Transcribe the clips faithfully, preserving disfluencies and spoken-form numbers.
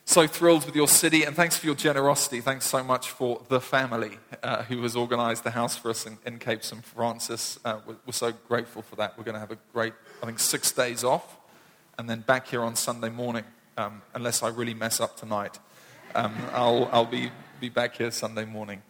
So thrilled with your city, and thanks for your generosity. Thanks so much for the family uh, who has organized the house for us in, in Cape Saint Francis. Uh, we're, we're so grateful for that. We're going to have a great, I think, six days off, and then back here on Sunday morning, um, unless I really mess up tonight. Um, I'll, I'll be, be back here Sunday morning.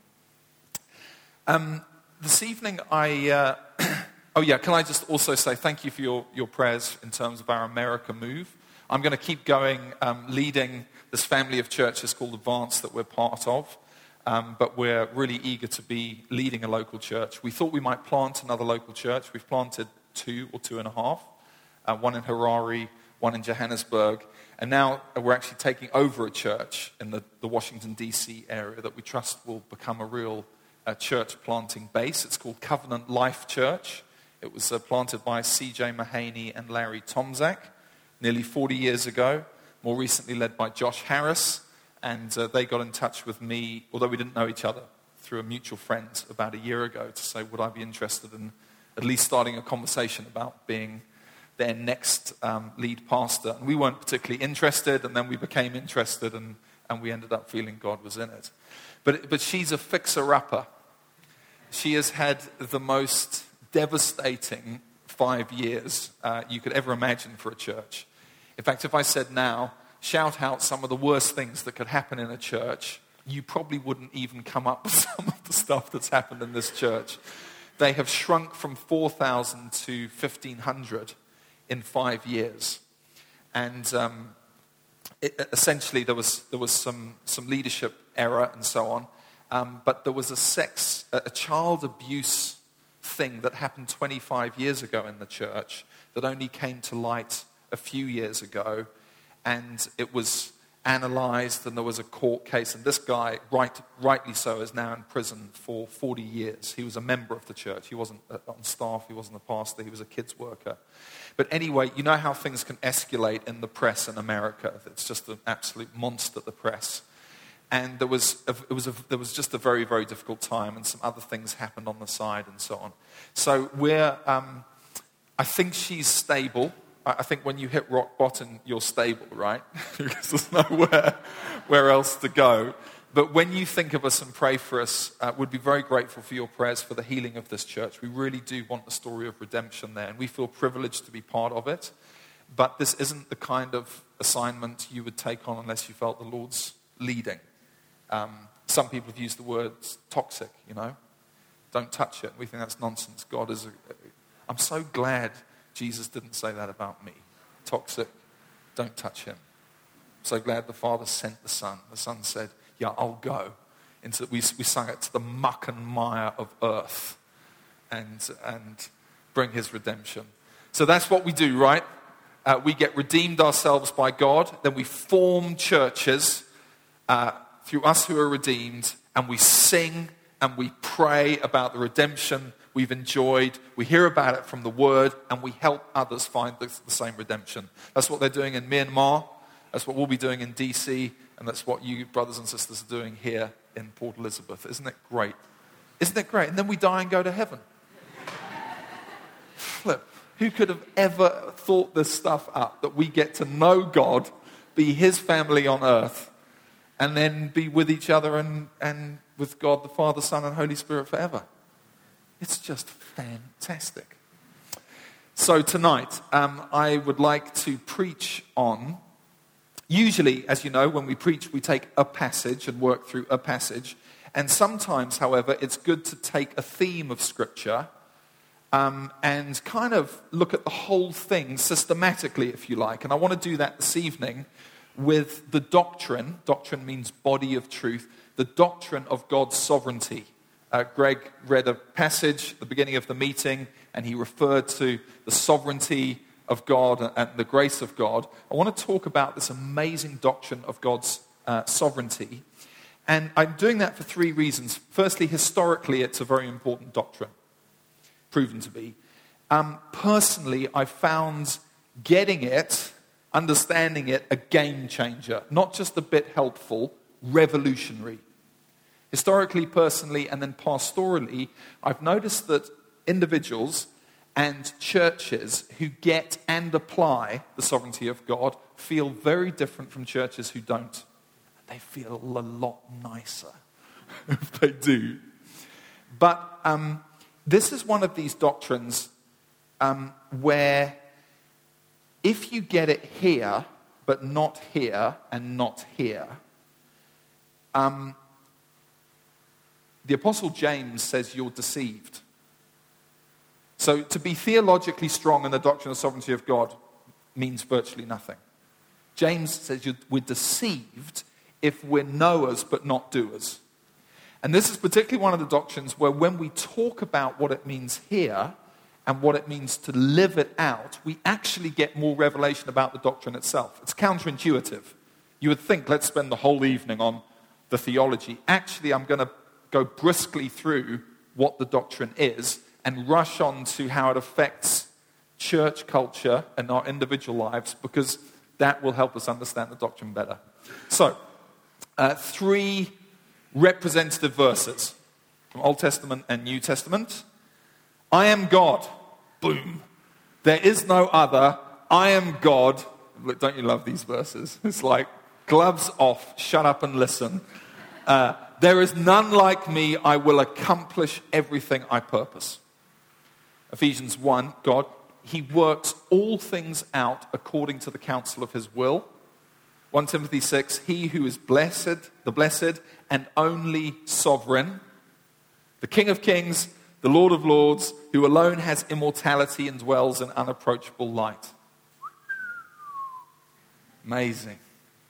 Um, this evening, I... Uh, oh yeah, can I just also say thank you for your, your prayers in terms of our America move. I'm going to keep going, um, leading this family of churches called Advance that we're part of, um, but we're really eager to be leading a local church. We thought we might plant another local church. We've planted two or two and a half, uh, one in Harare, one in Johannesburg, and now we're actually taking over a church in the, the Washington, D C area that we trust will become a real uh, church planting base. It's called Covenant Life Church. It was uh, planted by C J Mahaney and Larry Tomzak nearly forty years ago, more recently led by Josh Harris, and uh, they got in touch with me, although we didn't know each other, through a mutual friend about a year ago to say, would I be interested in at least starting a conversation about being their next um, lead pastor. And we weren't particularly interested, and then we became interested, and, and we ended up feeling God was in it. But, but she's a fixer-upper. She has had the most devastating five years uh, you could ever imagine for a church. In fact, if I said now, shout out some of the worst things that could happen in a church, you probably wouldn't even come up with some of the stuff that's happened in this church. They have shrunk from four thousand to fifteen hundred in five years. And um, it, essentially there was there was some, some leadership error and so on. Um, but there was a sex, a, a child abuse thing that happened twenty-five years ago in the church that only came to light a few years ago, and it was analyzed, and there was a court case, and this guy, right, rightly so, is now in prison for forty years. He was a member of the church. He wasn't on staff, he wasn't a pastor, he was a kids worker. But anyway, you know how things can escalate in the press in America. It's just an absolute monster, the press. And there was a, it was a, there was just a very, very difficult time, and some other things happened on the side and so on. So we're, um, I think she's stable. I, I think when you hit rock bottom, you're stable, right? Because there's nowhere where else to go. But when you think of us and pray for us, uh, we'd be very grateful for your prayers for the healing of this church. We really do want the story of redemption there, and we feel privileged to be part of it. But this isn't the kind of assignment you would take on unless you felt the Lord's leading. Um, some people have used the word toxic, you know. Don't touch it. We think that's nonsense. God is... A, I'm so glad Jesus didn't say that about me. Toxic. Don't touch him. I'm so glad the Father sent the Son. The Son said, yeah, I'll go. Into, we, we sang it to the muck and mire of earth and, and bring his redemption. So that's what we do, right? Uh, we get redeemed ourselves by God. Then we form churches uh, through us who are redeemed, and we sing and we pray about the redemption we've enjoyed. We hear about it from the Word, and we help others find the, the same redemption. That's what they're doing in Myanmar. That's what we'll be doing in D C, and that's what you brothers and sisters are doing here in Port Elizabeth. Isn't it great? Isn't it great? And then we die and go to heaven. Flip. Who could have ever thought this stuff up, that we get to know God, be his family on earth, and then be with each other and, and with God the Father, Son, and Holy Spirit forever. It's just fantastic. So tonight, um, I would like to preach on, usually, as you know, when we preach, we take a passage and work through a passage. And sometimes, however, it's good to take a theme of Scripture um, and kind of look at the whole thing systematically, if you like. And I want to do that this evening with the doctrine, doctrine means body of truth, the doctrine of God's sovereignty. Uh, Greg read a passage at the beginning of the meeting, and he referred to the sovereignty of God and the grace of God. I want to talk about this amazing doctrine of God's uh, sovereignty. And I'm doing that for three reasons. Firstly, historically, it's a very important doctrine, proven to be. Um, personally, I found getting it, understanding it, a game changer. Not just a bit helpful, revolutionary. Historically, personally, and then pastorally, I've noticed that individuals and churches who get and apply the sovereignty of God feel very different from churches who don't. They feel a lot nicer if they do. But um, this is one of these doctrines um, where if you get it here, but not here and not here, um, the Apostle James says you're deceived. So to be theologically strong in the doctrine of the sovereignty of God means virtually nothing. James says you're, we're deceived if we're knowers but not doers. And this is particularly one of the doctrines where when we talk about what it means here and what it means to live it out, we actually get more revelation about the doctrine itself. It's counterintuitive. You would think, let's spend the whole evening on the theology. Actually, I'm going to go briskly through what the doctrine is and rush on to how it affects church culture and our individual lives, because that will help us understand the doctrine better. So, uh, three representative verses from Old Testament and New Testament. I am God. Boom. There is no other. I am God. Look, don't you love these verses? It's like, gloves off, shut up and listen. Uh, there is none like me. I will accomplish everything I purpose. Ephesians one, God, he works all things out according to the counsel of his will. First Timothy six, he who is blessed, the blessed and only sovereign, the King of kings, the Lord of lords, who alone has immortality and dwells in unapproachable light. Amazing.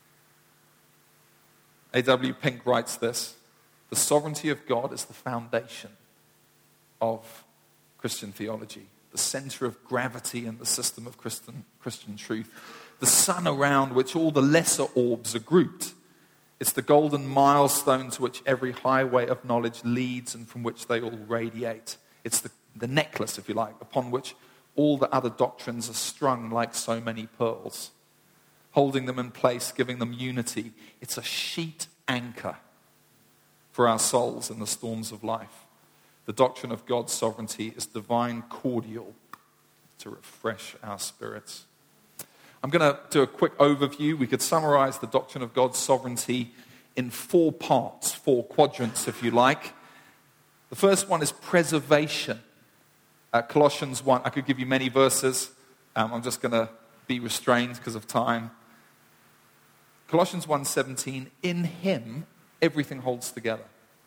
A W Pink writes this: the sovereignty of God is the foundation of Christian theology, the center of gravity in the system of Christian, Christian truth, the sun around which all the lesser orbs are grouped. It's the golden milestone to which every highway of knowledge leads and from which they all radiate. It's the, the necklace, if you like, upon which all the other doctrines are strung like so many pearls, holding them in place, giving them unity. It's a sheet anchor for our souls in the storms of life. The doctrine of God's sovereignty is divine cordial to refresh our spirits. I'm going to do a quick overview. We could summarize the doctrine of God's sovereignty in four parts, four quadrants, if you like. The first one is preservation. Uh, Colossians one, I could give you many verses. Um, I'm just going to be restrained because of time. Colossians one seventeen, in him everything holds together.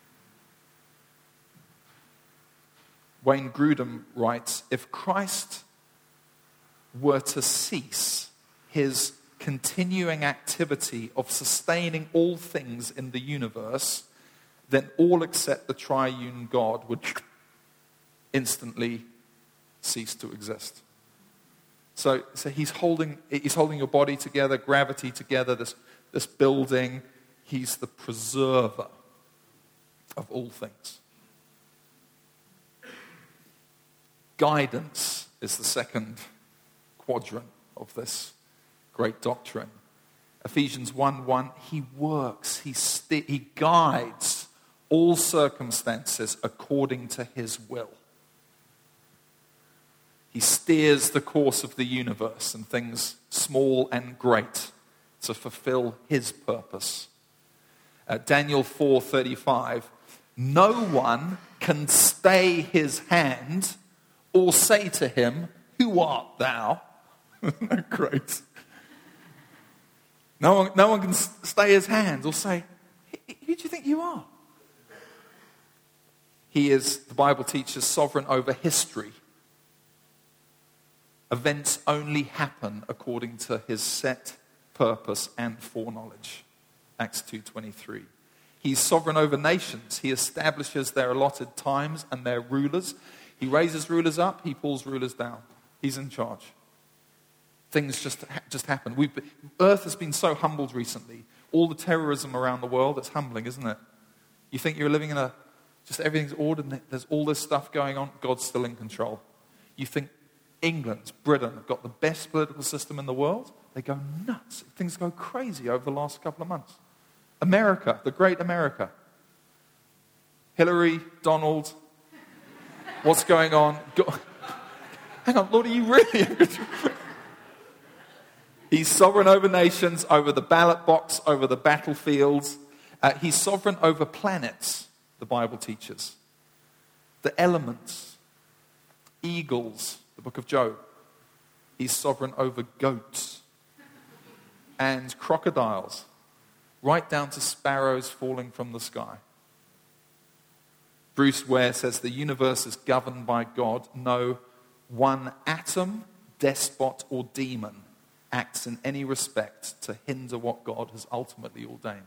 Wayne Grudem writes, if Christ were to cease his continuing activity of sustaining all things in the universe, then all except the triune God would instantly cease to exist. So, so he's holding he's holding your body together, gravity together, this, this building. He's the preserver of all things. Guidance is the second quadrant of this great doctrine. Ephesians one one, he works, he, st- he guides all circumstances according to his will. He steers the course of the universe and things small and great to fulfill his purpose. Uh, Daniel four thirty-five, no one can stay his hand or say to him, who art thou? Great. No one, no one can stay his hand or say, who do you think you are? He is, the Bible teaches, sovereign over history. Events only happen according to his set purpose and foreknowledge. Acts two twenty-three. He's sovereign over nations. He establishes their allotted times and their rulers. He raises rulers up, he pulls rulers down. He's in charge. Things just just happen. We've been, Earth has been so humbled recently. All the terrorism around the world, it's humbling, isn't it? You think you're living in a, just everything's ordered, there's all this stuff going on, God's still in control. You think England, Britain have got the best political system in the world? They go nuts. Things go crazy over the last couple of months. America, the great America. Hillary, Donald, what's going on? hang on, Lord, are you really? He's sovereign over nations, over the ballot box, over the battlefields. Uh, he's sovereign over planets, the Bible teaches. The elements, eagles, the book of Job. He's sovereign over goats and crocodiles, right down to sparrows falling from the sky. Bruce Ware says the universe is governed by God. No one atom, despot, or demon acts in any respect to hinder what God has ultimately ordained.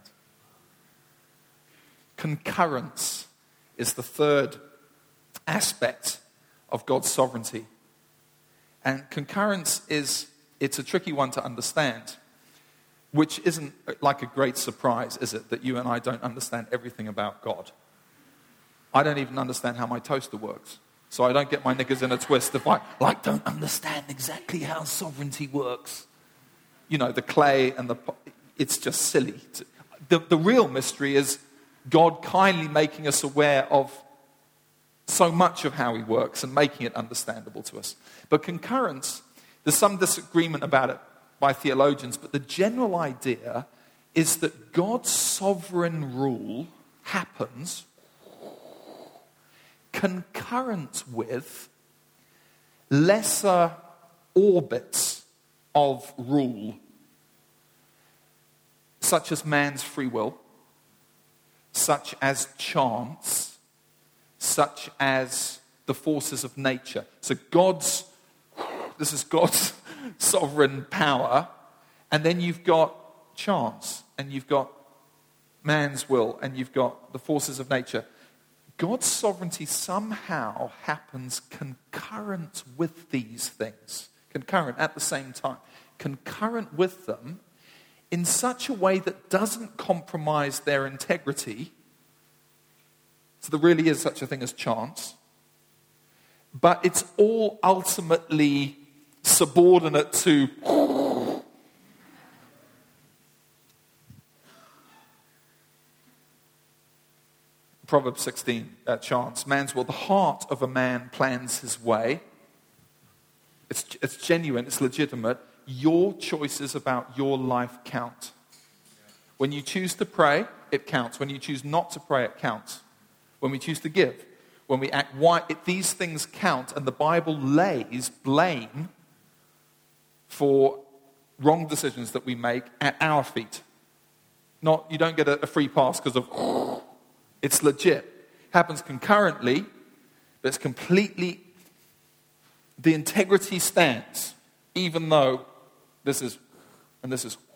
Concurrence is the third aspect of God's sovereignty. And concurrence is, it's a tricky one to understand, which isn't like a great surprise, is it, that you and I don't understand everything about God. I don't even understand how my toaster works. So I don't get my knickers in a twist if I like don't understand exactly how sovereignty works. You know, the clay and the... It's just silly. The, the real mystery is God kindly making us aware of so much of how he works and making it understandable to us. But concurrence, there's some disagreement about it by theologians, but the general idea is that God's sovereign rule happens concurrent with lesser orbits of rule, such as man's free will, such as chance, such as the forces of nature. So God's, this is God's sovereign power, and then you've got chance, and you've got man's will, and you've got the forces of nature. God's sovereignty somehow happens concurrent with these things. Concurrent at the same time. Concurrent with them in such a way that doesn't compromise their integrity. So there really is such a thing as chance. But it's all ultimately subordinate to... Proverbs sixteen, uh, chance. Man's will, the heart of a man plans his way. It's, it's genuine, it's legitimate. Your choices about your life count. When you choose to pray, it counts. When you choose not to pray, it counts. When we choose to give, when we act, why, it, these things count, and the Bible lays blame for wrong decisions that we make at our feet. Not, you don't get a, a free pass because of... It's legit. Happens concurrently, but it's completely... The integrity stands, even though this is... And this is...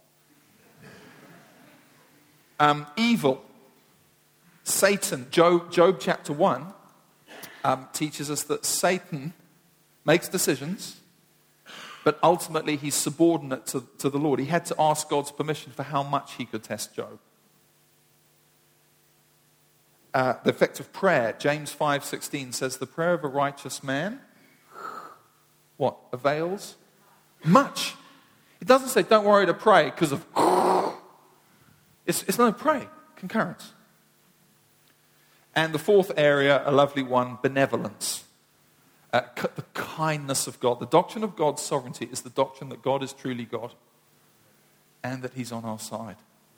Um, evil. Satan. Job, Job chapter one um, teaches us that Satan makes decisions, but ultimately he's subordinate to, to the Lord. He had to ask God's permission for how much he could test Job. Uh, the effect of prayer, James five sixteen says, the prayer of a righteous man, what, avails much. It doesn't say don't worry to pray because of, it's, it's no pray, concurrence. And the fourth area, a lovely one, benevolence. Uh, the kindness of God. The doctrine of God's sovereignty is the doctrine that God is truly God and that he's on our side.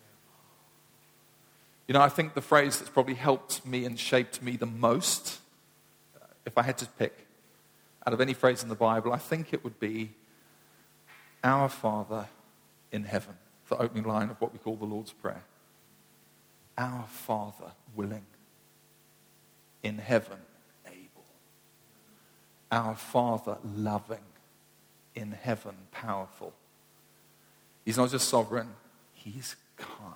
You know, I think the phrase that's probably helped me and shaped me the most, if I had to pick, out of any phrase in the Bible, I think it would be, Our Father in heaven, the opening line of what we call the Lord's Prayer. Our Father willing, in heaven able. Our Father loving, in heaven powerful. He's not just sovereign, he's kind.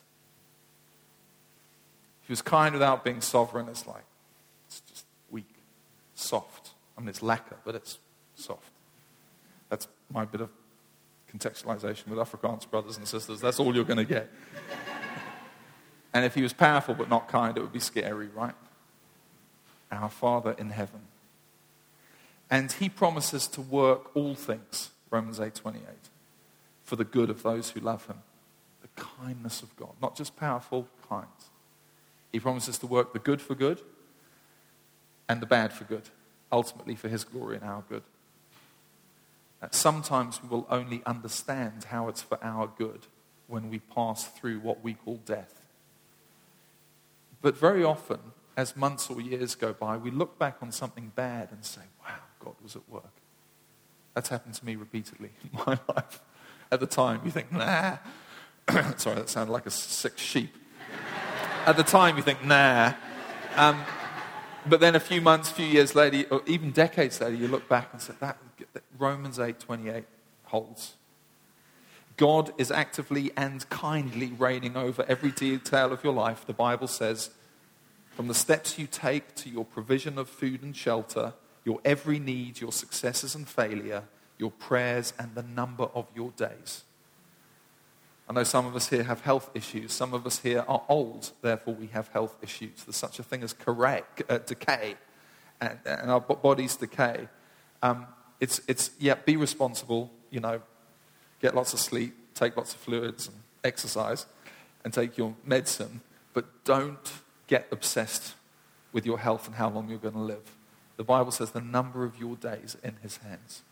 If he was kind without being sovereign, it's like, it's just weak, soft. I mean, it's lacquer, but it's soft. That's my bit of contextualization with Afrikaans brothers and sisters. That's all you're going to get. And if he was powerful but not kind, it would be scary, right? Our Father in heaven. And he promises to work all things, Romans eight twenty-eight, for the good of those who love him. The kindness of God, not just powerful, kind. He promises to work the good for good and the bad for good. ultimately for his glory and our good. Uh, sometimes we will only understand how it's for our good when we pass through what we call death. But very often, as months or years go by, we look back on something bad and say, wow, God was at work. That's happened to me repeatedly in my life. At the time, you think, nah. Sorry, that sounded like a sick sheep. At the time, you think, nah. Um, but then a few months, few years later, or even decades later, you look back and say, that, that Romans eight twenty-eight holds. God is actively and kindly reigning over every detail of your life. The Bible says, from the steps you take to your provision of food and shelter, your every need, your successes and failure, your prayers and the number of your days. I know some of us here have health issues. Some of us here are old, therefore we have health issues. There's such a thing as correct, uh, decay, and, and our bodies decay. Um, it's, it's, yeah, be responsible, you know, get lots of sleep, take lots of fluids and exercise, and take your medicine, but don't get obsessed with your health and how long you're going to live. The Bible says the number of your days in his hands.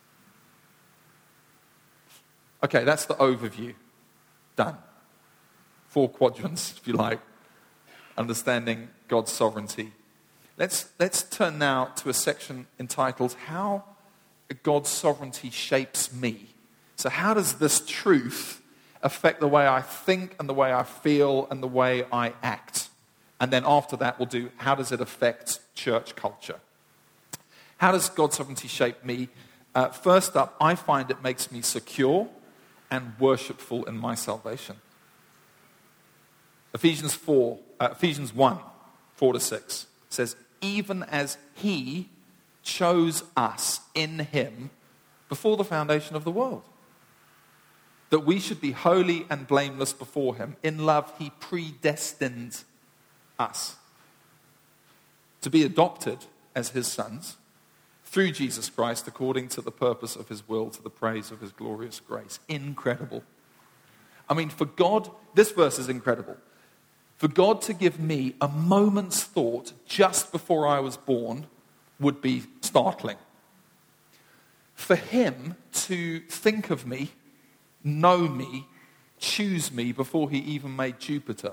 Okay, that's the overview. Done. Four quadrants, if you like. Understanding God's sovereignty. Let's, let's turn now to a section entitled, How God's Sovereignty Shapes Me. So how does this truth affect the way I think and the way I feel and the way I act? And then after that, we'll do, how does it affect church culture? How does God's sovereignty shape me? Uh, first up, I find it makes me secure and worshipful in my salvation. Ephesians four, uh, Ephesians one, four to six says, even as he chose us in him before the foundation of the world, that we should be holy and blameless before him. In love, he predestined us to be adopted as his sons through Jesus Christ, according to the purpose of his will, to the praise of his glorious grace. Incredible. I mean, for God, this verse is incredible. For God to give me a moment's thought just before I was born would be startling. For him to think of me, know me, choose me before he even made Jupiter.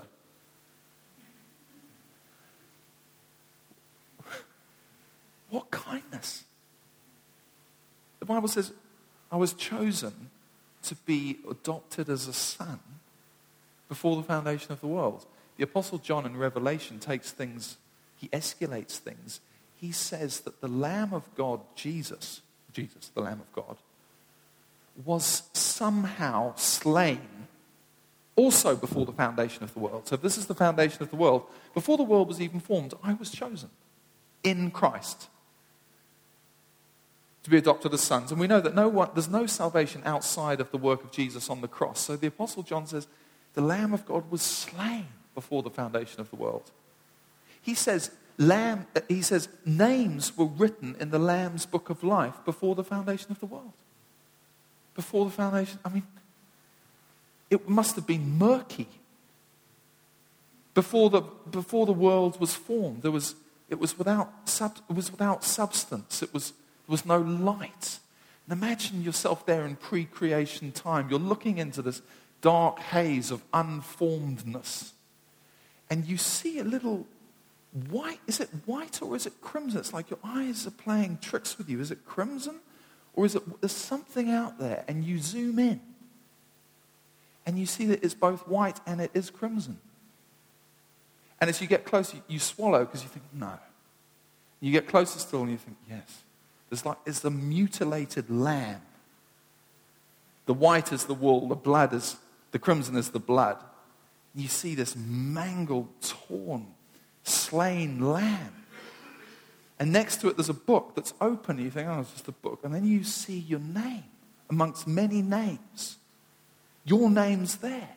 What kindness. The Bible says, I was chosen to be adopted as a son before the foundation of the world. The Apostle John in Revelation takes things, he escalates things. He says that the Lamb of God, Jesus, Jesus, the Lamb of God, was somehow slain also before the foundation of the world. So if this is the foundation of the world, before the world was even formed, I was chosen in Christ to be adopted as sons. And we know that no one, there's no salvation outside of the work of Jesus on the cross. So the Apostle John says, the Lamb of God was slain before the foundation of the world. He says, Lamb, he says, names were written in the Lamb's book of life before the foundation of the world. Before the foundation, I mean, it must have been murky. Before the, before the world was formed, there was, it was without sub, it was without substance. It was, there was no light. And imagine yourself there in pre-creation time. You're looking into this dark haze of unformedness. And you see a little white. Is it white or is it crimson? It's like your eyes are playing tricks with you. Is it crimson? Or is it, there's something out there, and you zoom in. And you see that it's both white and it is crimson. And as you get closer, you swallow because you think, no. You get closer still and you think, yes. There's like, it's the mutilated lamb. The white is the wool, the blood is, the crimson is the blood. You see this mangled, torn, slain lamb. And next to it, there's a book that's open. You think, oh, it's just a book. And then you see your name amongst many names. Your name's there.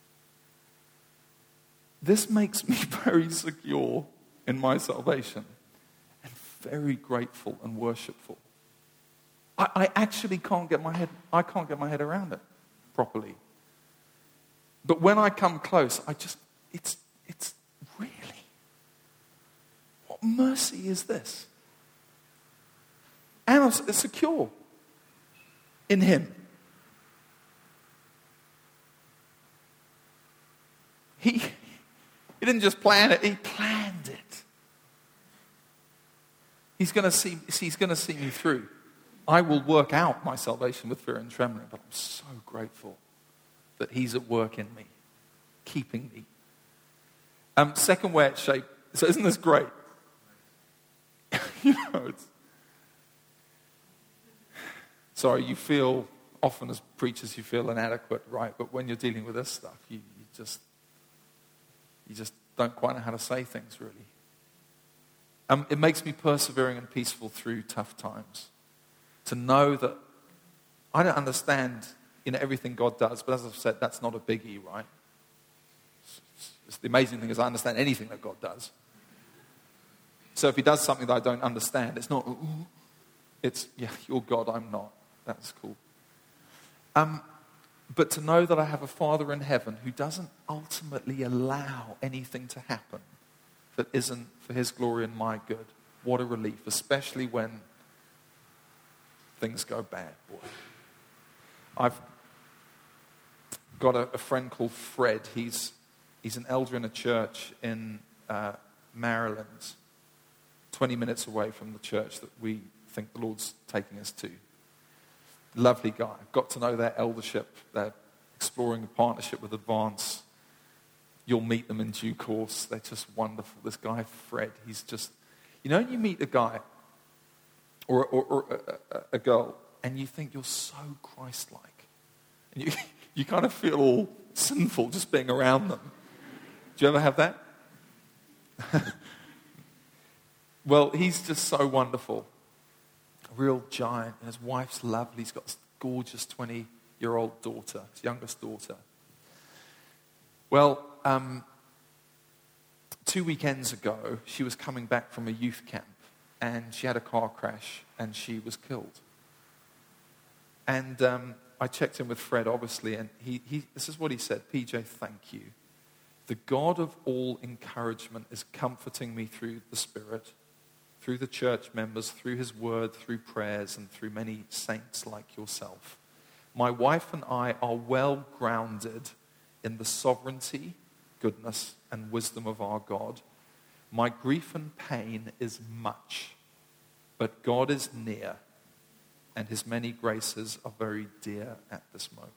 This makes me very secure in my salvation and very grateful and worshipful. I, I actually can't get my head, I can't get my head around it properly. But when I come close, I just, it's, it's really, what mercy is this? And I'm secure in him. He, he didn't just plan it, he planned it. He's going to see, he's going to see me through. I will work out my salvation with fear and trembling, but I'm so grateful that he's at work in me, keeping me. Um, second way it's shaped. So isn't this great? you know, it's, sorry, you feel, often as preachers, you feel inadequate, right? But when you're dealing with this stuff, you, you just, you just don't quite know how to say things, really. Um, it makes me persevering and peaceful through tough times. To know that I don't understand, you know, everything God does, but as I've said, that's not a biggie, right? It's, it's, the amazing thing is I understand anything that God does. So if he does something that I don't understand, it's not, ooh, it's, yeah, you're God, I'm not. That's cool. Um, but to know that I have a Father in heaven who doesn't ultimately allow anything to happen that isn't for his glory and my good. What a relief, especially when things go bad, boy. I've got a, a friend called Fred. He's he's an elder in a church in uh, Maryland, twenty minutes away from the church that we think the Lord's taking us to. Lovely guy. I've got to know their eldership. They're exploring a partnership with Advance. You'll meet them in due course. They're just wonderful. This guy, Fred, he's just, you know, when you meet a guy or, or, or a, a, a girl and you think you're so Christ-like, and you, you kind of feel all sinful just being around them. Do you ever have that? Well, he's just so wonderful. A real giant. And his wife's lovely. He's got this gorgeous twenty-year-old daughter, his youngest daughter. Well, um, two weekends ago, she was coming back from a youth camp, and she had a car crash, and she was killed. And um, I checked in with Fred, obviously, and he, he, this is what he said, P J, thank you. The God of all encouragement is comforting me through the Spirit, through the church members, through his word, through prayers, and through many saints like yourself. My wife and I are well grounded in the sovereignty, goodness, and wisdom of our God. My grief and pain is much, but God is near, and his many graces are very dear at this moment.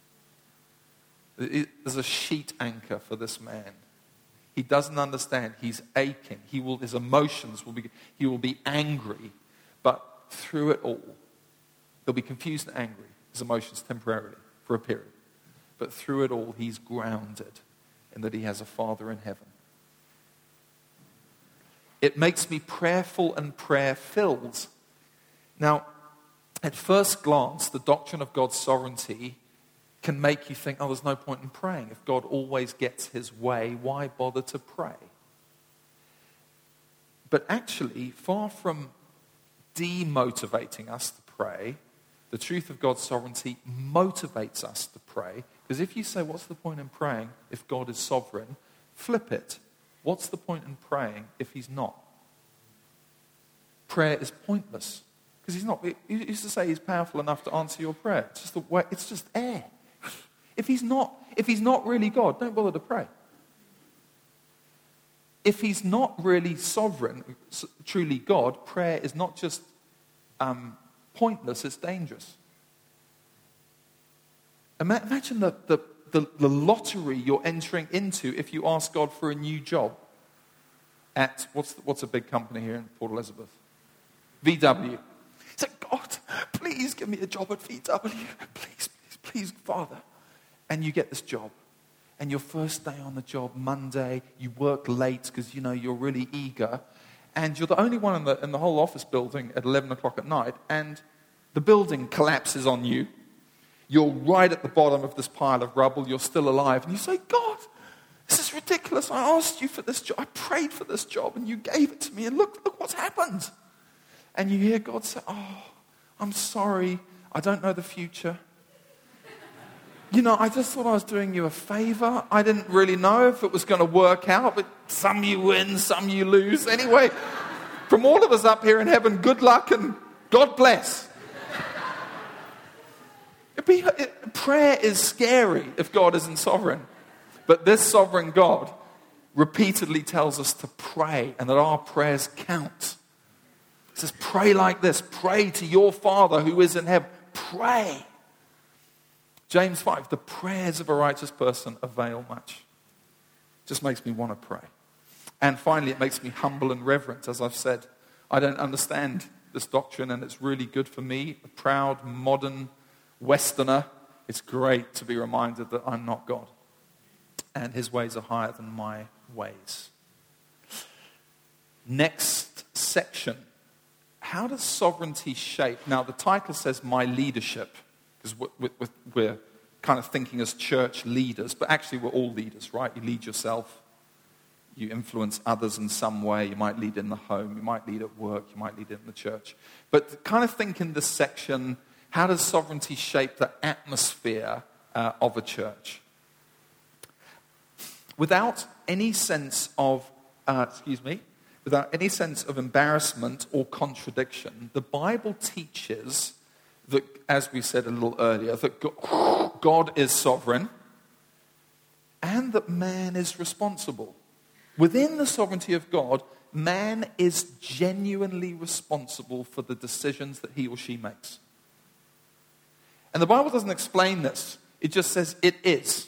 There's a sheet anchor for this man. He doesn't understand. He's aching. He will, his emotions will be, he will be angry, but through it all, he'll be confused and angry, his emotions temporarily, for a period. But through it all, he's grounded in that he has a Father in heaven. It makes me prayerful and prayer-filled. Now, at first glance, the doctrine of God's sovereignty can make you think, oh, there's no point in praying. If God always gets his way, why bother to pray? But actually, far from demotivating us to pray, the truth of God's sovereignty motivates us to pray. Because if you say, what's the point in praying if God is sovereign? Flip it. What's the point in praying if he's not? Prayer is pointless. Because he's not, he used to say he's powerful enough to answer your prayer. It's just, a way, it's just air. If he's not, if he's not really God, don't bother to pray. If he's not really sovereign, truly God, prayer is not just um, pointless, it's dangerous. Imagine the, the, the, the lottery you're entering into if you ask God for a new job at, what's, the, what's a big company here in Port Elizabeth? V W. Say, God, please give me a job at V W. Please, please, please, Father. And you get this job. And your first day on the job, Monday, you work late because, you know, you're really eager. And you're the only one in the, in the whole office building at eleven o'clock at night. And the building collapses on you. You're right at the bottom of this pile of rubble. You're still alive. And you say, God, this is ridiculous. I asked you for this job. I prayed for this job and you gave it to me. And look, look what's happened. And you hear God say, oh, I'm sorry. I don't know the future. You know, I just thought I was doing you a favor. I didn't really know if it was going to work out, but some you win, some you lose. Anyway, from all of us up here in heaven, good luck and God bless. It'd be, it, prayer is scary if God isn't sovereign. But this sovereign God repeatedly tells us to pray and that our prayers count. He says, pray like this. Pray to your Father who is in heaven. Pray. James five, the prayers of a righteous person avail much. Just makes me want to pray. And finally, it makes me humble and reverent. As I've said, I don't understand this doctrine, and it's really good for me, a proud, modern Westerner. It's great to be reminded that I'm not God, and his ways are higher than my ways. Next section. How does sovereignty shape? Now, the title says my leadership, because we're, we're kind of thinking as church leaders, but actually we're all leaders, right? You lead yourself. You influence others in some way. You might lead in the home. You might lead at work. You might lead in the church. But kind of think in this section, how does sovereignty shape the atmosphere uh, of a church? Without any sense of, uh, excuse me, without any sense of embarrassment or contradiction, the Bible teaches that, as we said a little earlier, that God is sovereign and that man is responsible. Within the sovereignty of God, man is genuinely responsible for the decisions that he or she makes. And the Bible doesn't explain this. It just says it is.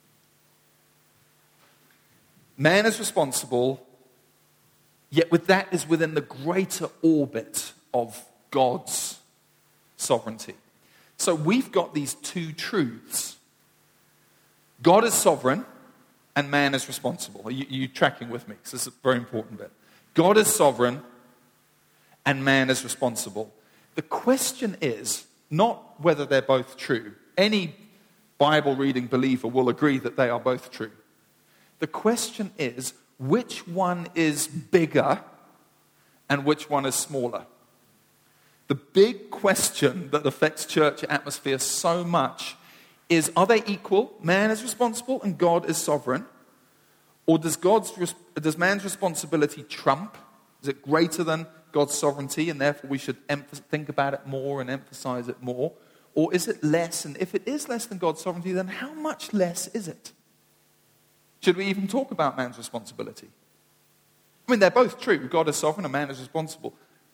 Man is responsible, yet with that is within the greater orbit of God's sovereignty. So we've got these two truths. God is sovereign and man is responsible. Are you, are you tracking with me? Because this is a very important bit. God is sovereign and man is responsible. The question is not whether they're both true. Any Bible-reading believer will agree that they are both true. The question is, which one is bigger and which one is smaller? The big question that affects church atmosphere so much is, are they equal? Man is responsible and God is sovereign. Or does God's does man's responsibility trump? Is it greater than God's sovereignty, and therefore we should emph- think about it more and emphasize it more? Or is it less? And if it is less than God's sovereignty, then how much less is it? Should we even talk about man's responsibility? I mean, they're both true. God is sovereign and man is responsible.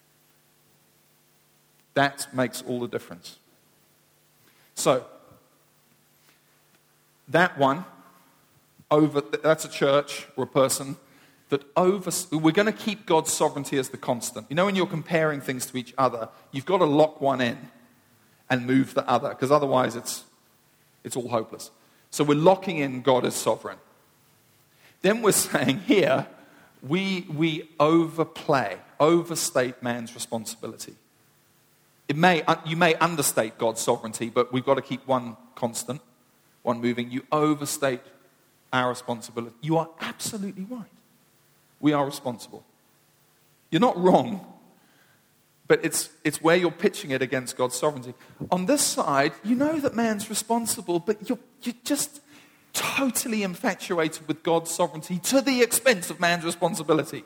That makes all the difference. So, that one, over that's a church or a person that over, we're going to keep God's sovereignty as the constant. You know, when you're comparing things to each other, you've got to lock one in and move the other, because otherwise it's it's all hopeless. So we're locking in God as sovereign. Then we're saying here, we we overplay, overstate man's responsibility. It may you may understate God's sovereignty, but we've got to keep one constant, one moving. You overstate our responsibility. You are absolutely right. We are responsible. You're not wrong, but it's it's where you're pitching it against God's sovereignty. On this side, you know that man's responsible, but you're you're just totally infatuated with God's sovereignty to the expense of man's responsibility.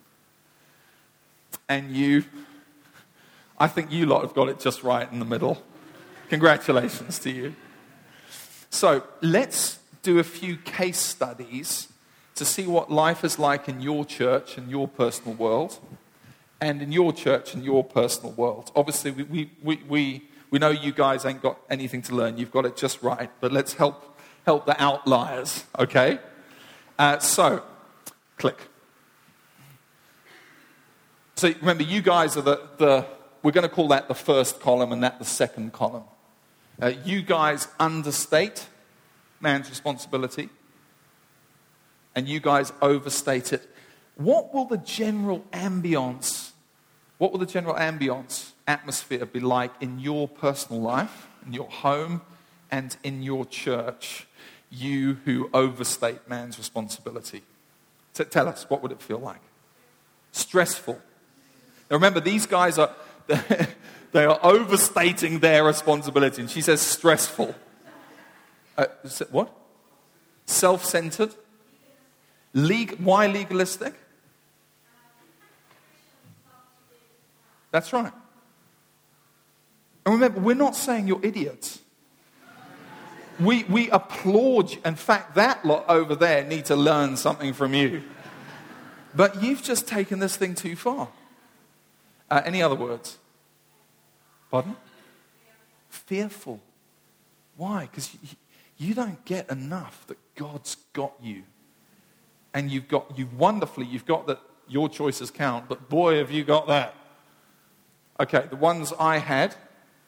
And you, I think you lot have got it just right in the middle. Congratulations to you. So let's do a few case studies to see what life is like in your church and your personal world, and in your church and your personal world. Obviously, we we we we, we know you guys ain't got anything to learn. You've got it just right, but let's help help the outliers, okay? Uh, so, click. So remember, you guys are the, the we're going to call that the first column and that the second column. Uh, you guys understate man's responsibility, and you guys overstate it. What will the general ambience, what will the general ambience, atmosphere be like in your personal life, in your home, and in your church, you who overstate man's responsibility? T- tell us, what would it feel like? Stressful. Now remember, these guys are, they are overstating their responsibility. And she says stressful. Uh, what? Self-centered? Leg- why legalistic? That's right. And remember, we're not saying you're idiots. We, we applaud you. In fact, that lot over there need to learn something from you. But you've just taken this thing too far. Uh, any other words? Pardon? Fearful. Why? Because you, you don't get enough that God's got you. And you've got, you wonderfully, you've got that your choices count, but boy, have you got that. Okay, the ones I had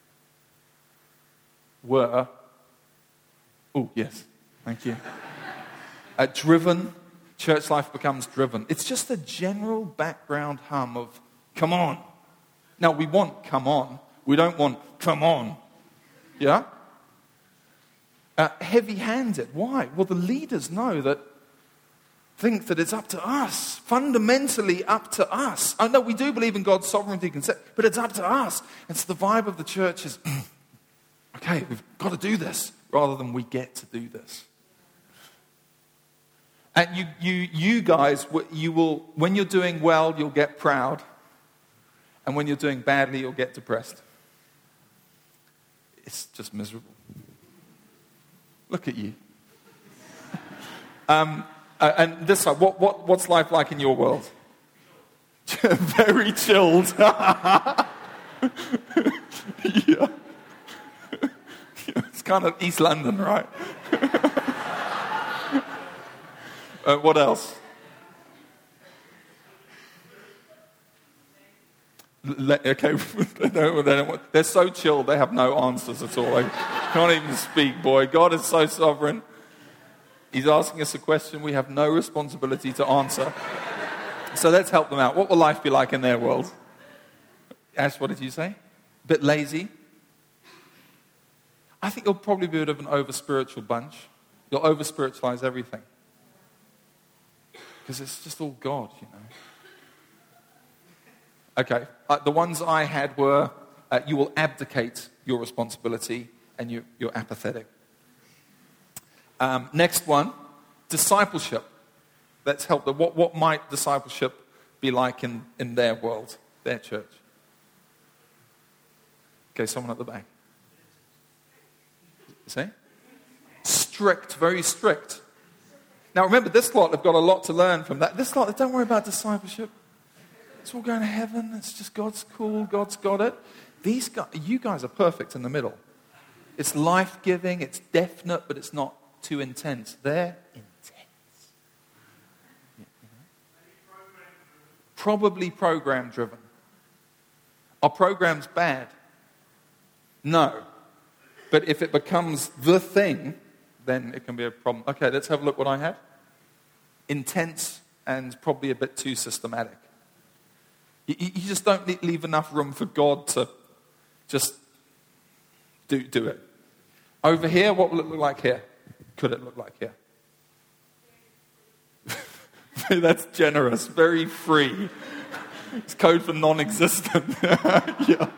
were, oh, yes, thank you. Uh, driven, church life becomes driven. It's just a general background hum of, come on. Now, we want come on. We don't want come on. Yeah? Uh, heavy-handed. Why? Well, the leaders know that, think that it's up to us. Fundamentally up to us. I know we do believe in God's sovereignty, but it's up to us. And so the vibe of the church is, okay, we've got to do this, rather than we get to do this. And you, you, you guys, you will, when you're doing well, you'll get proud. And when you're doing badly, you'll get depressed. It's just miserable. Look at you. um, uh, and this side, what, what, what's life like in your world? Very chilled. Yeah. It's kind of East London, right? uh, what else? Le- okay, they don't, they don't, they're so chilled, they have no answers at all. They can't even speak, boy. God is so sovereign. He's asking us a question we have no responsibility to answer. So let's help them out. What will life be like in their world? Ash, what did you say? A bit lazy? I think you'll probably be a bit of an over-spiritual bunch. You'll over-spiritualize everything. Because it's just all God, you know. Okay, uh, the ones I had were, uh, you will abdicate your responsibility and you, you're apathetic. Um, next one, discipleship. Let's help them. What, what might discipleship be like in, in their world, their church? Okay, someone at the back. See? Strict, very strict. Now remember, this lot have got a lot to learn from that. This lot, don't worry about discipleship. It's all going to heaven. It's just God's cool. God's got it. These guys, you guys are perfect in the middle. It's life-giving. It's definite, but it's not too intense. They're intense. You know? Probably program-driven. Are programs bad? No. But if it becomes the thing, then it can be a problem. Okay, let's have a look what I had. Intense and probably a bit too systematic. You, you just don't leave enough room for God to just do, do it. Over here, what will it look like here? Could it look like here? That's generous, very free. It's code for non-existent. Yeah.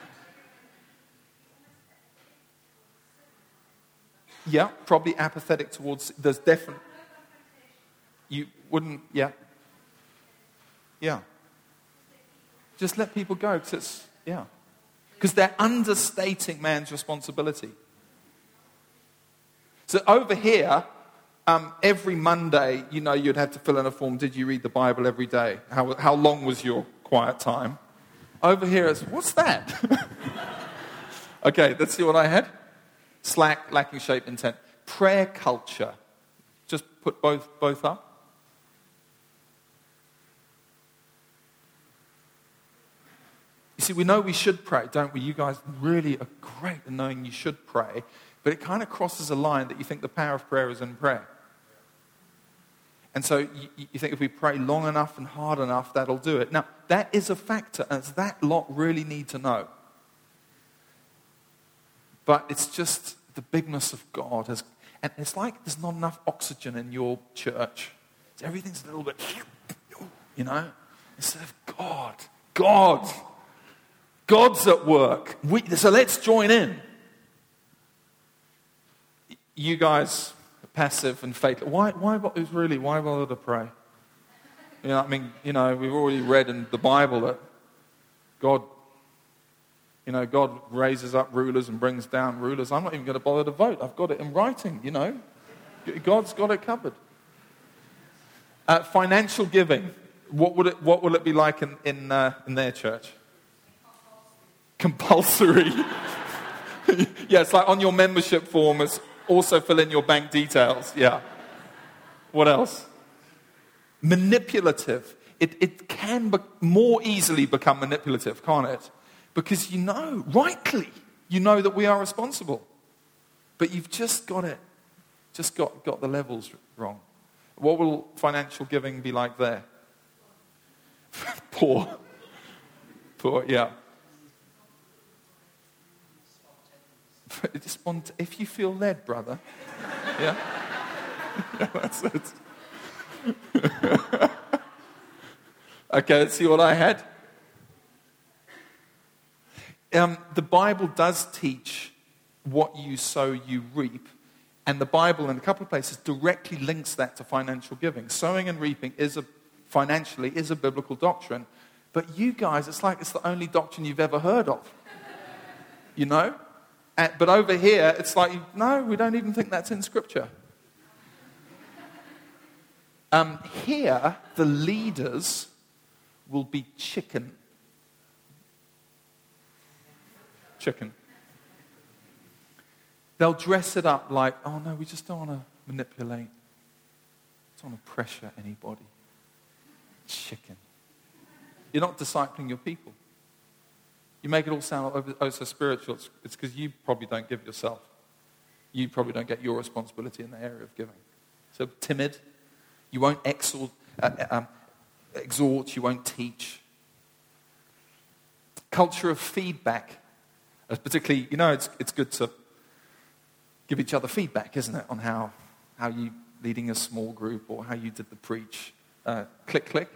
Yeah, probably apathetic towards, there's definitely, you wouldn't, yeah. Yeah. Just let people go, because it's, yeah. Because they're understating man's responsibility. So over here, um, every Monday, you know, you'd have to fill in a form. Did you read the Bible every day? How, how long was your quiet time? Over here, it's, what's that? Okay, let's see what I had. Slack, lacking shape, intent. Prayer culture. Just put both both up. You see, we know we should pray, don't we? You guys really are great in knowing you should pray, but it kind of crosses a line that you think the power of prayer is in prayer. And so you, you think if we pray long enough and hard enough, that'll do it. Now, that is a factor, and it's that lot really need to know. But it's just the bigness of God. Has, and it's like there's not enough oxygen in your church. So everything's a little bit, you know, instead of God. God. God's at work. We, so let's join in. You guys are passive and faithful. Why, why, really, why bother to pray? You know, I mean, you know, we've already read in the Bible that God You know, God raises up rulers and brings down rulers. I'm not even going to bother to vote. I've got it in writing, you know. God's got it covered. Uh, financial giving. What would it, what will it be like in, in, uh, in their church? Compulsory. Yeah, it's like on your membership form, it's also fill in your bank details. Yeah. What else? Manipulative. It, it can be more easily become manipulative, can't it? Because you know, rightly, you know that we are responsible. But you've just got it, just got, got the levels wrong. What will financial giving be like there? Poor. Poor, yeah. Just want, if you feel led, brother. Yeah? Yeah, that's it. Okay, let's see what I had. Um, the Bible does teach what you sow, you reap. And the Bible, in a couple of places, directly links that to financial giving. Sowing and reaping is a financially is a biblical doctrine. But you guys, it's like it's the only doctrine you've ever heard of. You know? And, but over here, it's like, no, we don't even think that's in Scripture. Um, here, the leaders will be chicken. Chicken. They'll dress it up like, oh no, we just don't want to manipulate. Don't want to pressure anybody. Chicken. You're not discipling your people. You make it all sound like, oh, so spiritual. It's because you probably don't give yourself. You probably don't get your responsibility in the area of giving. So timid. You won't exhort, uh, um, exhort. You won't teach. Culture of feedback. Particularly, you know, it's it's good to give each other feedback, isn't it, on how how you leading a small group or how you did the preach. Uh, click, click.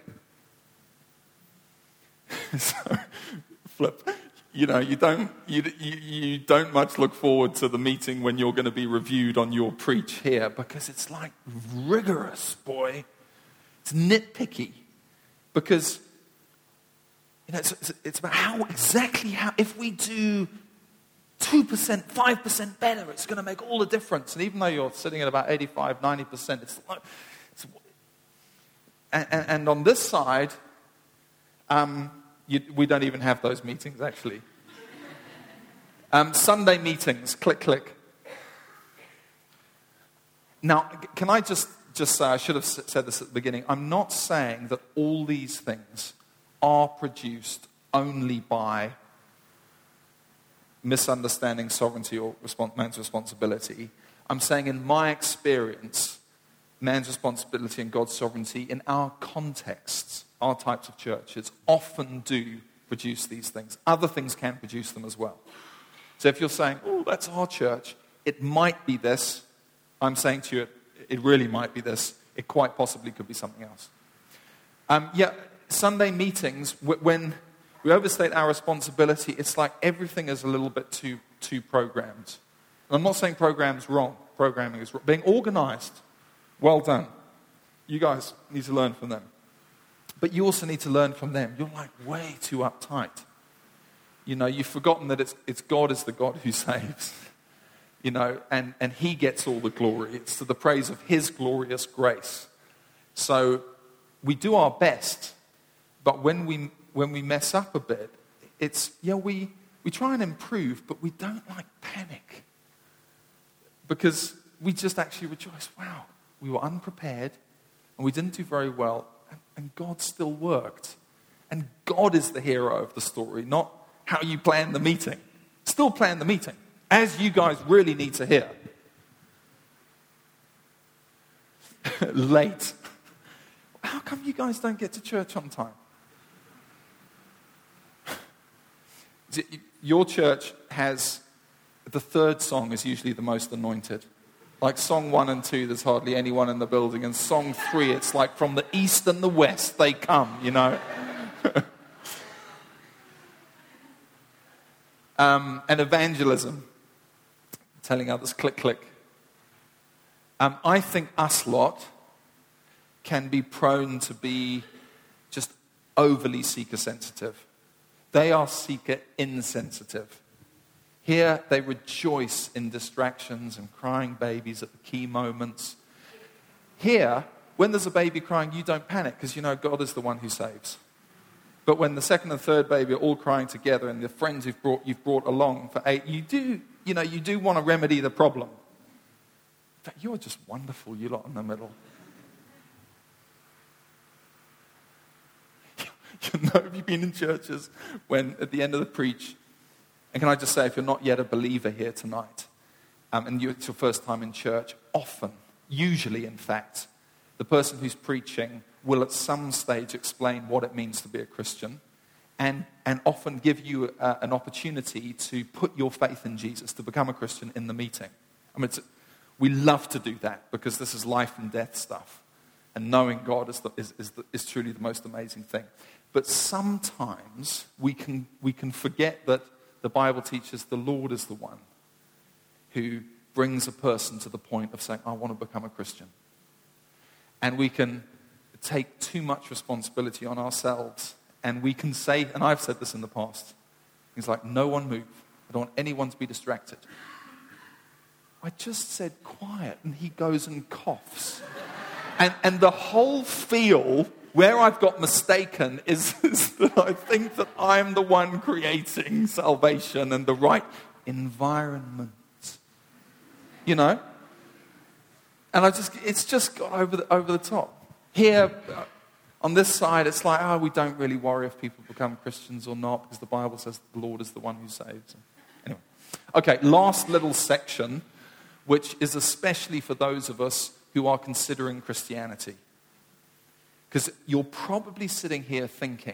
So, flip. You know, you don't you, you you don't much look forward to the meeting when you're going to be reviewed on your preach here because it's like rigorous, boy. It's nitpicky because you know it's, it's about how exactly how if we do two percent, five percent better, it's going to make all the difference. And even though you're sitting at about eighty-five, ninety percent, it's like, it's, and, and, and on this side, um, you, we don't even have those meetings, actually. Um, Sunday meetings, click, click. Now, can I just, just say, I should have said this at the beginning, I'm not saying that all these things are produced only by misunderstanding sovereignty or respons- man's responsibility. I'm saying in my experience, man's responsibility and God's sovereignty in our contexts, our types of churches, often do produce these things. Other things can produce them as well. So if you're saying, oh, that's our church, it might be this. I'm saying to you, it, it really might be this. It quite possibly could be something else. Um, yeah, Sunday meetings, when we overstate our responsibility, it's like everything is a little bit too too programmed. And I'm not saying program's wrong. Programming is wrong. Being organized, well done. You guys need to learn from them. But you also need to learn from them. You're like way too uptight. You know, you've forgotten that it's it's God is the God who saves. You know, and, and He gets all the glory. It's to the praise of His glorious grace. So we do our best, but when we when we mess up a bit, it's, yeah, we, we try and improve, but we don't like panic. Because we just actually rejoice, wow, we were unprepared, and we didn't do very well, and, and God still worked. And God is the hero of the story, not how you plan the meeting. Still plan the meeting, as you guys really need to hear. Late. How come you guys don't get to church on time? Your church has, the third song is usually the most anointed. Like song one and two, there's hardly anyone in the building. And song three, it's like from the east and the west, they come, you know. um, and evangelism, telling others, click, click. Um, I think us lot can be prone to be just overly seeker sensitive. They are seeker insensitive. Here, they rejoice in distractions and crying babies at the key moments. Here, when there's a baby crying, you don't panic because you know God is the one who saves. But when the second and third baby are all crying together and the friends you've brought, you've brought along for eight, you do, you know, you do want to remedy the problem. In fact, you're just wonderful, you lot in the middle. You know, have you been in churches when at the end of the preach, and can I just say, if you're not yet a believer here tonight, um, and you, it's your first time in church, often, usually in fact, the person who's preaching will at some stage explain what it means to be a Christian and, and often give you uh, an opportunity to put your faith in Jesus, to become a Christian in the meeting. I mean, it's, we love to do that because this is life and death stuff. And knowing God is, the, is, is, the, is truly the most amazing thing. But sometimes we can, we can forget that the Bible teaches the Lord is the one who brings a person to the point of saying, I want to become a Christian. And we can take too much responsibility on ourselves. And we can say, and I've said this in the past, things like, no one move. I don't want anyone to be distracted. I just said quiet, and he goes and coughs. and, and the whole feel where I've got mistaken is, is that I think that I'm the one creating salvation and the right environment. You know? And I just, it's just got over the, over the top. Here, on this side, it's like, oh, we don't really worry if people become Christians or not because the Bible says the Lord is the one who saves. Anyway. Okay, last little section, which is especially for those of us who are considering Christianity. Because you're probably sitting here thinking,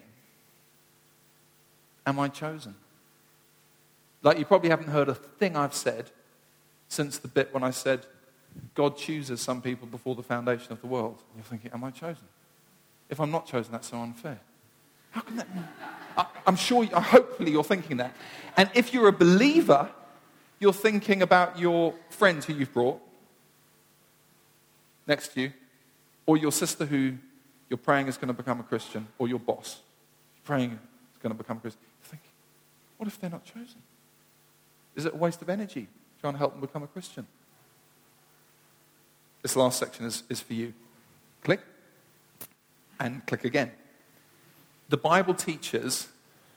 am I chosen? Like you probably haven't heard a thing I've said since the bit when I said, God chooses some people before the foundation of the world. And you're thinking, am I chosen? If I'm not chosen, that's so unfair. How can that be? I, I'm sure, hopefully you're thinking that. And if you're a believer, you're thinking about your friend who you've brought next to you, or your sister who you're praying is going to become a Christian, or your boss praying is going to become a Christian. You're thinking, what if they're not chosen? Is it a waste of energy trying to help them become a Christian? This last section is, is for you. Click. And click again. The Bible teaches,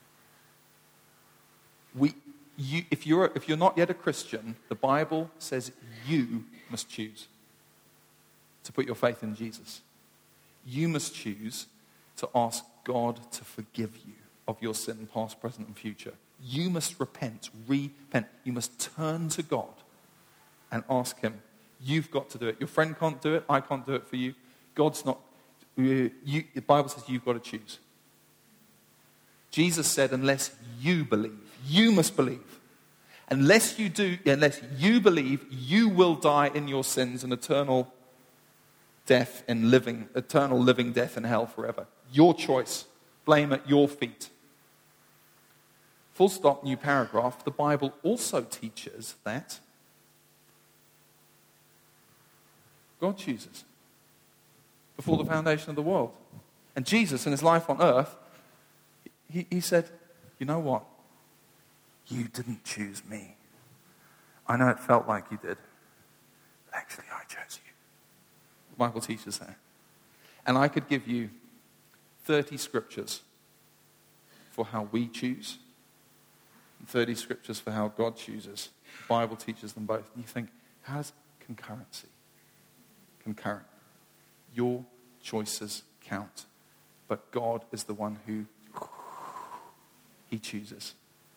we, you, if, you're, if you're not yet a Christian, the Bible says you must choose to put your faith in Jesus. You must choose to ask God to forgive you of your sin, past, present, and future. You must repent, repent. You must turn to God and ask him. You've got to do it. Your friend can't do it. I can't do it for you. God's not. You, the Bible says you've got to choose. Jesus said, unless you believe, you must believe. Unless you do, unless you believe, you will die in your sins and eternal death and living, eternal living death in hell forever. Your choice. Blame at your feet. Full stop, new paragraph. The Bible also teaches that God chooses before the foundation of the world. And Jesus, in his life on earth, he, he said, you know what? You didn't choose me. I know it felt like you did. But actually, I chose you. The Bible teaches that. And I could give you thirty scriptures for how we choose, and thirty scriptures for how God chooses. The Bible teaches them both. And you think, how's concurrency? Concurrent. Your choices count. But God is the one who he chooses.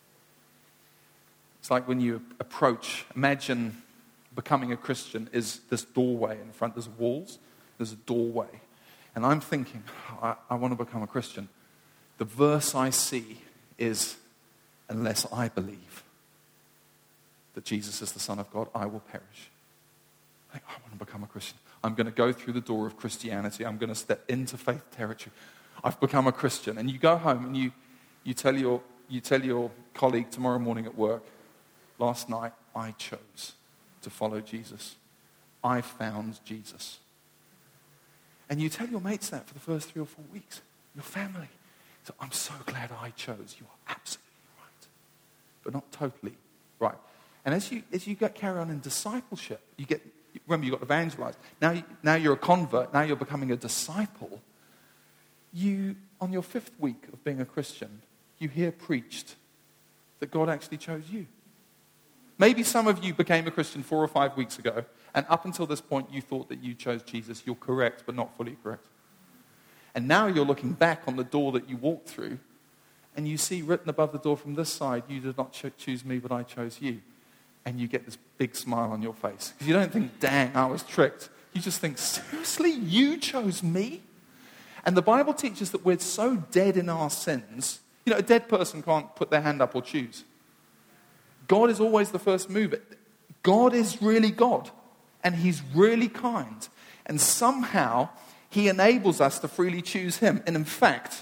It's like when you approach, imagine becoming a Christian is this doorway in front. There's walls. There's a doorway. And I'm thinking, I, I want to become a Christian. The verse I see is, unless I believe that Jesus is the Son of God, I will perish. I, I want to become a Christian. I'm going to go through the door of Christianity. I'm going to step into faith territory. I've become a Christian. And you go home and you, you, tell your, you tell your colleague tomorrow morning at work, last night I chose to follow Jesus. I found Jesus. And you tell your mates that for the first three or four weeks. Your family. So I'm so glad I chose. You are absolutely right. But not totally right. And as you as you get carry on in discipleship, you get remember you got evangelized. Now you, now you're a convert. Now you're becoming a disciple. You on your fifth week of being a Christian, you hear preached that God actually chose you. Maybe some of you became a Christian four or five weeks ago, and up until this point you thought that you chose Jesus. You're correct, but not fully correct. And now you're looking back on the door that you walked through, and you see written above the door from this side, you did not cho- choose me, but I chose you. And you get this big smile on your face. Because you don't think, dang, I was tricked. You just think, seriously, you chose me? And the Bible teaches that we're so dead in our sins. You know, a dead person can't put their hand up or choose. God is always the first mover. God is really God. And he's really kind. And somehow, he enables us to freely choose him. And in fact,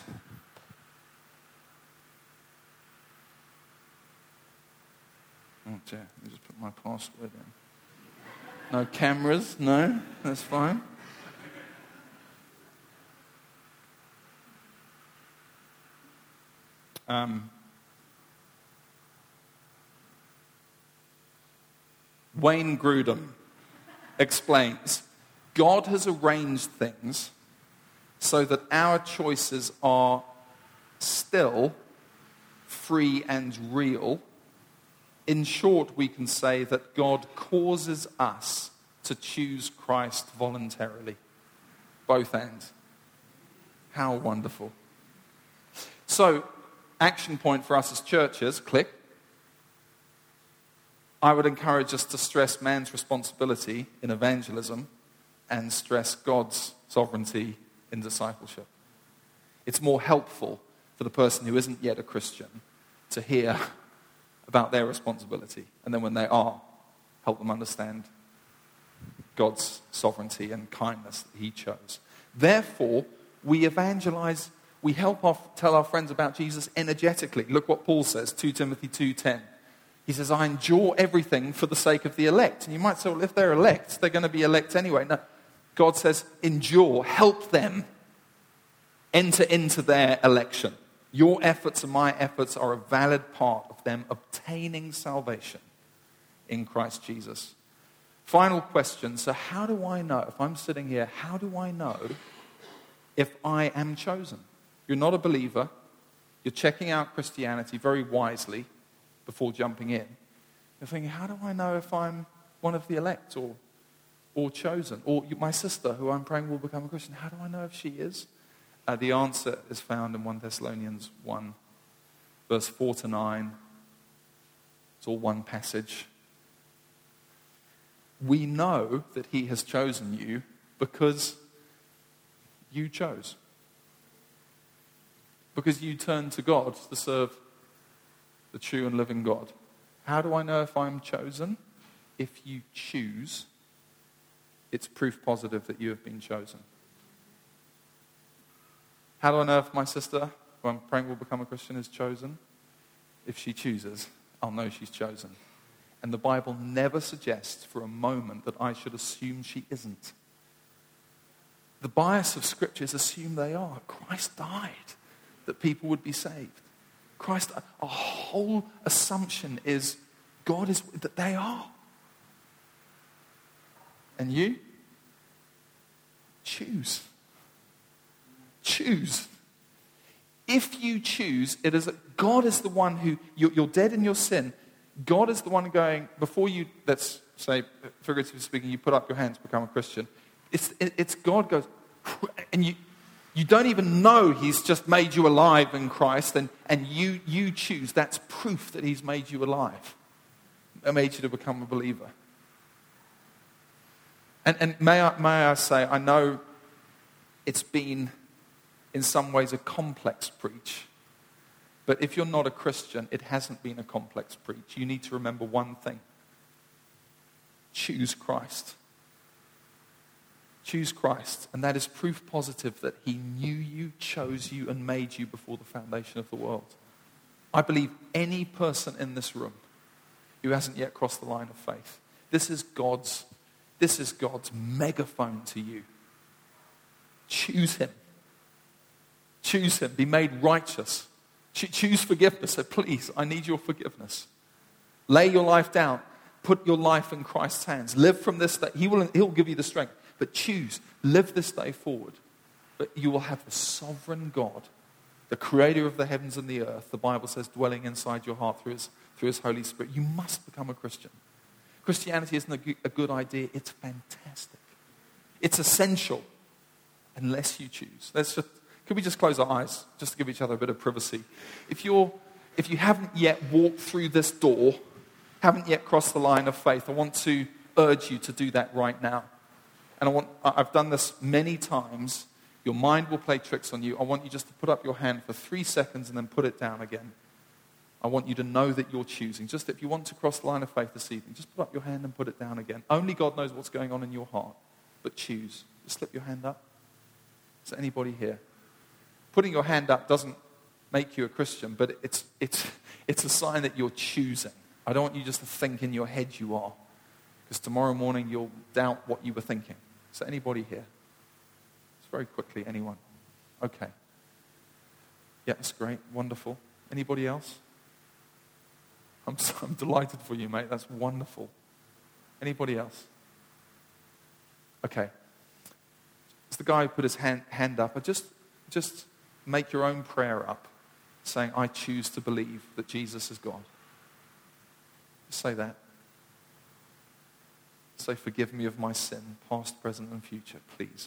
oh dear, let me just put my password in. No cameras, no, that's fine. Um, Wayne Grudem explains, God has arranged things so that our choices are still free and real. In short, we can say that God causes us to choose Christ voluntarily. Both ends. How wonderful. So, action point for us as churches, click. I would encourage us to stress man's responsibility in evangelism and stress God's sovereignty in discipleship. It's more helpful for the person who isn't yet a Christian to hear about their responsibility. And then when they are, help them understand God's sovereignty and kindness that he chose. Therefore, we evangelize, we help our, tell our friends about Jesus energetically. Look what Paul says, Second Timothy two ten. He says, I endure everything for the sake of the elect. And you might say, well, if they're elect, they're going to be elect anyway. No, God says, endure, help them enter into their election. Your efforts and my efforts are a valid part of them obtaining salvation in Christ Jesus. Final question. So how do I know, if I'm sitting here, how do I know if I am chosen? You're not a believer. You're checking out Christianity very wisely before jumping in. You're thinking, how do I know if I'm one of the elect or, or chosen? Or my sister, who I'm praying will become a Christian, how do I know if she is? Uh, the answer is found in First Thessalonians one, verse four to nine. It's all one passage. We know that he has chosen you because you chose. Because you turned to God to serve the true and living God. How do I know if I'm chosen? If you choose, it's proof positive that you have been chosen. How do I know if my sister, who I'm praying will become a Christian, is chosen? If she chooses, I'll know she's chosen. And the Bible never suggests for a moment that I should assume she isn't. The bias of scriptures assume they are. Christ died that people would be saved. Christ, our whole assumption is God is, that they are. And you? Choose. Choose. If you choose, it is God is the one who, you're, you're dead in your sin. God is the one going, before you, let's say, figuratively speaking, you put up your hands, become a Christian. It's, it, it's God goes, and you, you don't even know he's just made you alive in Christ, and, and you, you choose. That's proof that he's made you alive. And made you to become a believer. And, and may I, may I say, I know it's been in some ways a complex preach. But if you're not a Christian, it hasn't been a complex preach. You need to remember one thing. Choose Christ. Choose Christ. And that is proof positive that he knew you, chose you, and made you before the foundation of the world. I believe any person in this room who hasn't yet crossed the line of faith, this is God's, this is God's megaphone to you. Choose him. Choose him. Be made righteous. Cho- choose forgiveness. So please, I need your forgiveness. Lay your life down. Put your life in Christ's hands. Live from this day. He will, he'll give you the strength. But choose. Live this day forward. But you will have the sovereign God, the creator of the heavens and the earth, the Bible says, dwelling inside your heart through his, through his Holy Spirit. You must become a Christian. Christianity isn't a good, a good idea. It's fantastic. It's essential unless you choose. Let's just, could we just close our eyes just to give each other a bit of privacy? If you're, if you haven't yet walked through this door, haven't yet crossed the line of faith, I want to urge you to do that right now. And I want, I've done this many times. Your mind will play tricks on you. I want you just to put up your hand for three seconds and then put it down again. I want you to know that you're choosing. Just if you want to cross the line of faith this evening, just put up your hand and put it down again. Only God knows what's going on in your heart. But choose. Just slip your hand up. Is there anybody here? Putting your hand up doesn't make you a Christian, but it's, it's, it's a sign that you're choosing. I don't want you just to think in your head you are. Because tomorrow morning you'll doubt what you were thinking. Is there anybody here? Very quickly, anyone? Okay. Yeah, that's great. Wonderful. Anybody else? I'm, so, I'm delighted for you, mate. That's wonderful. Anybody else? Okay. It's the guy who put his hand, hand up. I just, just make your own prayer up, saying, I choose to believe that Jesus is God. Just say that. Say, forgive me of my sin, past, present, and future, please.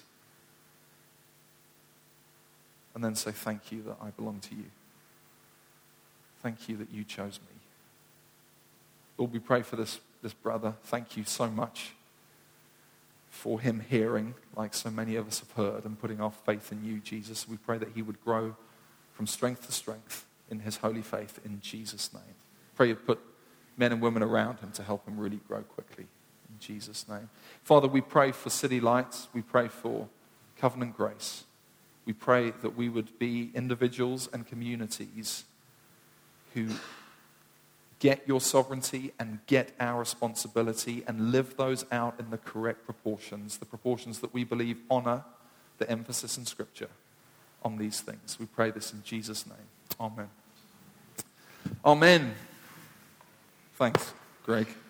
And then say, thank you that I belong to you. Thank you that you chose me. Lord, we pray for this, this brother. Thank you so much for him hearing, like so many of us have heard, and putting our faith in you, Jesus. We pray that he would grow from strength to strength in his holy faith in Jesus' name. Pray you'd put men and women around him to help him really grow quickly in Jesus' name. Father, we pray for City Lights. We pray for Covenant Grace. We pray that we would be individuals and communities who get your sovereignty and get our responsibility and live those out in the correct proportions, the proportions that we believe honor the emphasis in Scripture on these things. We pray this in Jesus' name. Amen. Amen. Thanks, Greg.